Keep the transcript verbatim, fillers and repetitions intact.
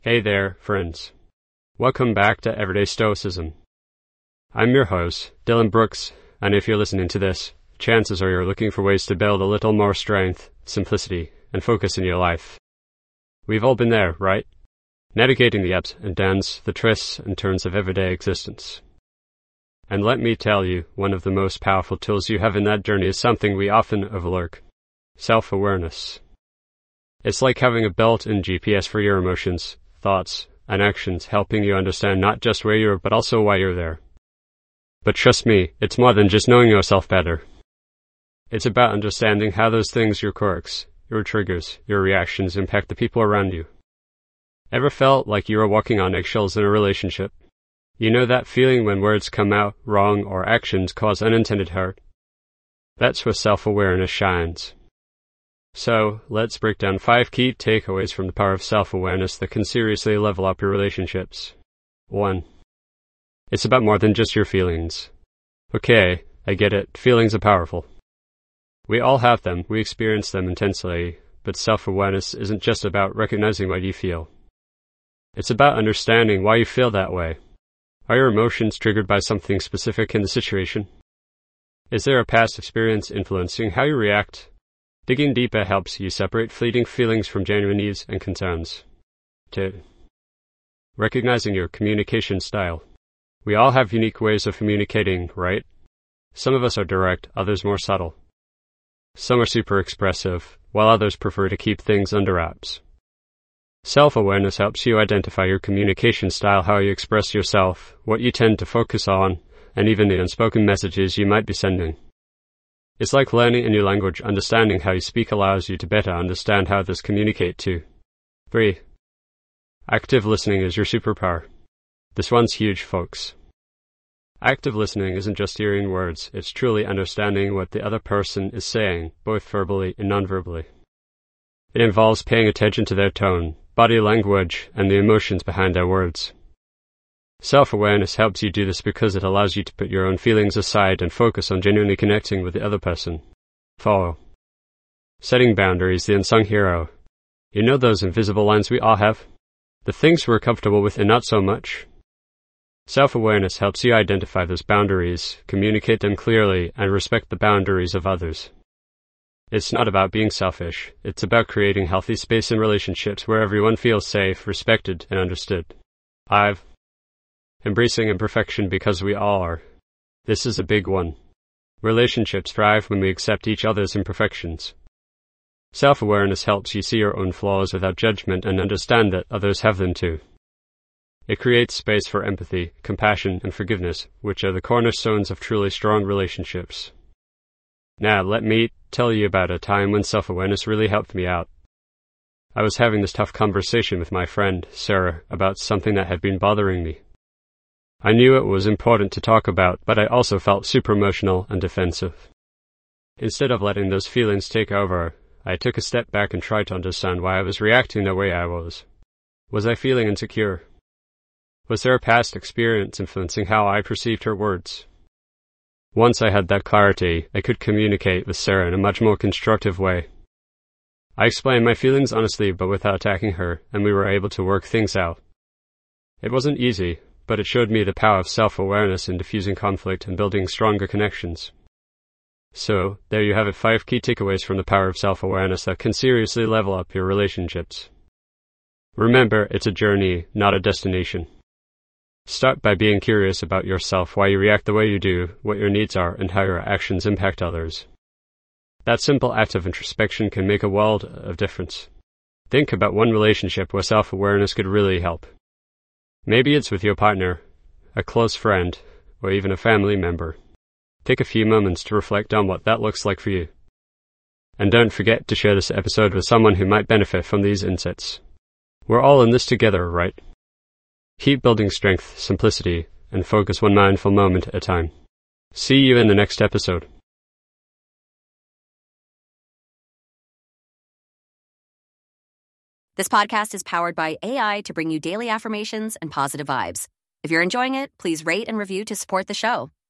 Hey there, friends. Welcome back to Everyday Stoicism. I'm your host, Dylan Brooks, and if you're listening to this, chances are you're looking for ways to build a little more strength, simplicity, and focus in your life. We've all been there, right? Navigating the ups and downs, the twists and turns of everyday existence. And let me tell you, one of the most powerful tools you have in that journey is something we often overlook. Self-awareness. It's like having a built-in G P S for your emotions, thoughts, and actions, helping you understand not just where you are, but also why you're there. But trust me, it's more than just knowing yourself better. It's about understanding how those things, your quirks, your triggers, your reactions, impact the people around you. Ever felt like you were walking on eggshells in a relationship? You know that feeling when words come out wrong or actions cause unintended hurt? That's where self-awareness shines. So, let's break down five key takeaways from the power of self-awareness that can seriously level up your relationships. one. It's about more than just your feelings. Okay, I get it, feelings are powerful. We all have them, we experience them intensely, but self-awareness isn't just about recognizing what you feel. It's about understanding why you feel that way. Are your emotions triggered by something specific in the situation? Is there a past experience influencing how you react? Digging deeper helps you separate fleeting feelings from genuine needs and concerns. two. Recognizing your communication style. We all have unique ways of communicating, right? Some of us are direct, others more subtle. Some are super expressive, while others prefer to keep things under wraps. Self-awareness helps you identify your communication style, how you express yourself, what you tend to focus on, and even the unspoken messages you might be sending. It's like learning a new language. Understanding how you speak allows you to better understand how others communicate too. three. Active listening is your superpower. This one's huge, folks. Active listening isn't just hearing words, it's truly understanding what the other person is saying, both verbally and non-verbally. It involves paying attention to their tone, body language, and the emotions behind their words. Self-awareness helps you do this because it allows you to put your own feelings aside and focus on genuinely connecting with the other person. four. Setting boundaries, the unsung hero. You know those invisible lines we all have? The things we're comfortable with and not so much? Self-awareness helps you identify those boundaries, communicate them clearly, and respect the boundaries of others. It's not about being selfish, it's about creating healthy space in relationships where everyone feels safe, respected, and understood. five. Embracing imperfection, because we all are. This is a big one. Relationships thrive when we accept each other's imperfections. Self-awareness helps you see your own flaws without judgment and understand that others have them too. It creates space for empathy, compassion, and forgiveness, which are the cornerstones of truly strong relationships. Now, let me tell you about a time when self-awareness really helped me out. I was having this tough conversation with my friend, Sarah, about something that had been bothering me. I knew it was important to talk about, but I also felt super emotional and defensive. Instead of letting those feelings take over, I took a step back and tried to understand why I was reacting the way I was. Was I feeling insecure? Was there a past experience influencing how I perceived her words? Once I had that clarity, I could communicate with Sarah in a much more constructive way. I explained my feelings honestly but without attacking her, and we were able to work things out. It wasn't easy, but it showed me the power of self-awareness in diffusing conflict and building stronger connections. So, there you have it, five key takeaways from the power of self-awareness that can seriously level up your relationships. Remember, it's a journey, not a destination. Start by being curious about yourself, why you react the way you do, what your needs are, and how your actions impact others. That simple act of introspection can make a world of difference. Think about one relationship where self-awareness could really help. Maybe it's with your partner, a close friend, or even a family member. Take a few moments to reflect on what that looks like for you. And don't forget to share this episode with someone who might benefit from these insights. We're all in this together, right? Keep building strength, simplicity, and focus one mindful moment at a time. See you in the next episode. This podcast is powered by A I to bring you daily affirmations and positive vibes. If you're enjoying it, please rate and review to support the show.